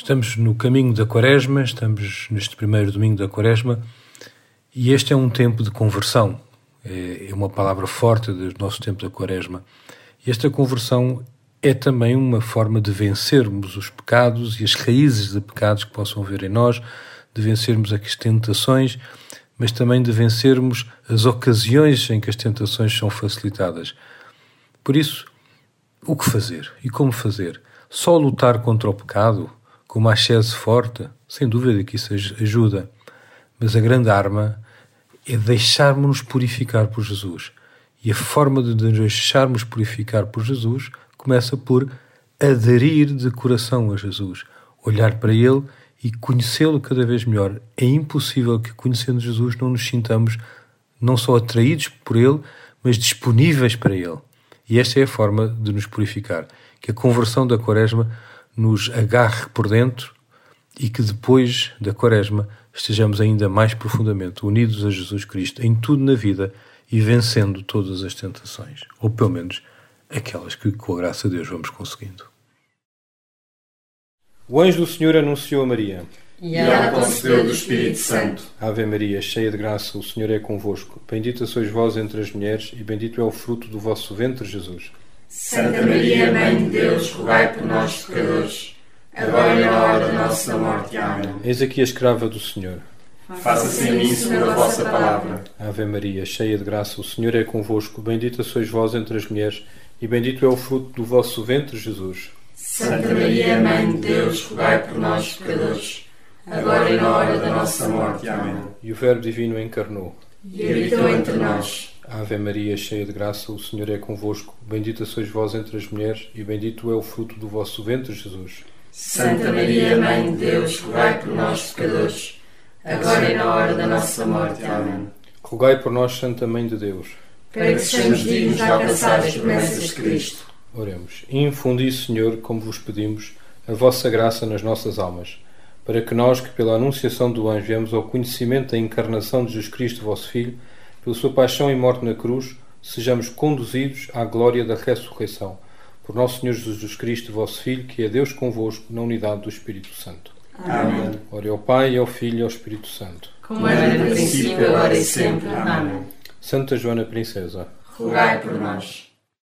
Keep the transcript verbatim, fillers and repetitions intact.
Estamos no caminho da Quaresma, estamos neste primeiro domingo da Quaresma e este é um tempo de conversão. É uma palavra forte do nosso tempo da Quaresma. E esta conversão é também uma forma de vencermos os pecados e as raízes de pecados que possam haver em nós, de vencermos as tentações, mas também de vencermos as ocasiões em que as tentações são facilitadas. Por isso, o que fazer e como fazer? Só lutar contra o pecado, com uma ascese forte? Sem dúvida que isso ajuda. Mas a grande arma é deixarmos-nos purificar por Jesus. E a forma de nos deixarmos purificar por Jesus começa por aderir de coração a Jesus. Olhar para Ele e conhecê-lo cada vez melhor. É impossível que, conhecendo Jesus, não nos sintamos não só atraídos por Ele, mas disponíveis para Ele. E esta é a forma de nos purificar. Que a conversão da Quaresma nos agarre por dentro e que depois da Quaresma estejamos ainda mais profundamente unidos a Jesus Cristo em tudo na vida e vencendo todas as tentações. Ou pelo menos aquelas que, com a graça de Deus, vamos conseguindo. O anjo do Senhor anunciou a Maria. E ela concebeu do Espírito Santo. Ave Maria, cheia de graça, o Senhor é convosco. Bendita sois vós entre as mulheres e bendito é o fruto do vosso ventre, Jesus. Santa Maria, Mãe de Deus, rogai por nós, pecadores, agora e na hora da nossa morte. Amém. Eis aqui a escrava do Senhor. Faça-se em mim segundo a vossa palavra. Ave Maria, cheia de graça, o Senhor é convosco. Bendita sois vós entre as mulheres e bendito é o fruto do vosso ventre, Jesus. Santa Maria, Mãe de Deus, rogai por nós, pecadores, agora e na hora da nossa morte. Amém. E o Verbo Divino encarnou e habitou entre nós. Ave Maria, cheia de graça, o Senhor é convosco. Bendita sois vós entre as mulheres e bendito é o fruto do vosso ventre, Jesus. Santa Maria, Mãe de Deus, rogai por nós, pecadores, agora e na hora da nossa morte. Amém. Rogai por nós, Santa Mãe de Deus, para que sejamos dignos de alcançar as promessas de Cristo. Oremos. Infundi, Senhor, como vos pedimos, a vossa graça nas nossas almas, para que nós, que pela anunciação do anjo viemos ao conhecimento da encarnação de Jesus Cristo, vosso Filho, pela sua paixão e morte na cruz, sejamos conduzidos à glória da ressurreição. Por nosso Senhor Jesus Cristo, vosso Filho, que é Deus convosco, na unidade do Espírito Santo. Amém. Ore ao Pai, ao Filho e ao Espírito Santo. Como era no princípio, agora e sempre. Amém. Santa Joana Princesa, rogai por nós.